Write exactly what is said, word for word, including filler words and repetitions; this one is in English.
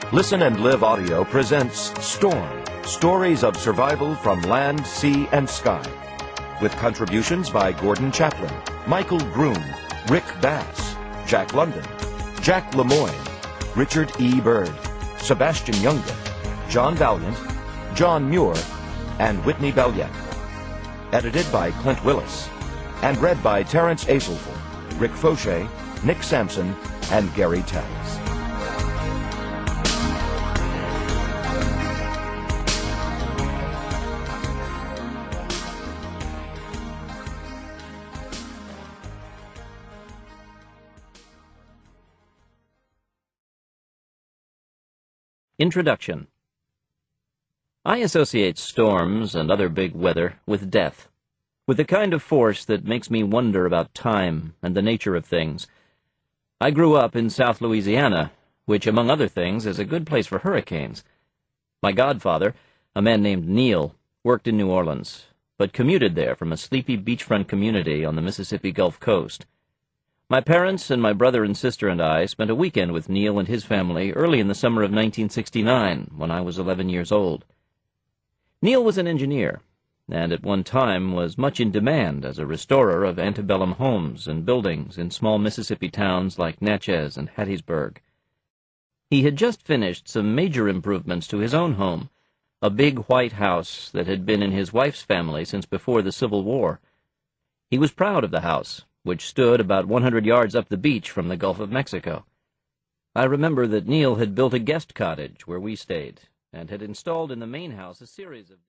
Listen and Live Audio presents Storm, stories of survival from land, sea, and sky. With contributions by Gordon Chaplin, Michael Groom, Rick Bass, Jack London, Jack Lemoyne, Richard E. Bird, Sebastian Younger, John Valiant, John Muir, and Whitney Belliet. Edited by Clint Willis, and read by Terrence Azelful, Rick Fauché, Nick Sampson, and Gary Telles. Introduction. I associate storms and other big weather with death, with the kind of force that makes me wonder about time and the nature of things. I grew up in South Louisiana, which, among other things, is a good place for hurricanes. My godfather, a man named Neil, worked in New Orleans, but commuted there from a sleepy beachfront community on the Mississippi Gulf Coast. My parents and my brother and sister and I spent a weekend with Neil and his family early in the summer of nineteen sixty-nine, when I was eleven years old. Neil was an engineer, and at one time was much in demand as a restorer of antebellum homes and buildings in small Mississippi towns like Natchez and Hattiesburg. He had just finished some major improvements to his own home, a big white house that had been in his wife's family since before the Civil War. He was proud of the house, which stood about one hundred yards up the beach from the Gulf of Mexico. I remember that Neil had built a guest cottage where we stayed, and had installed in the main house a series of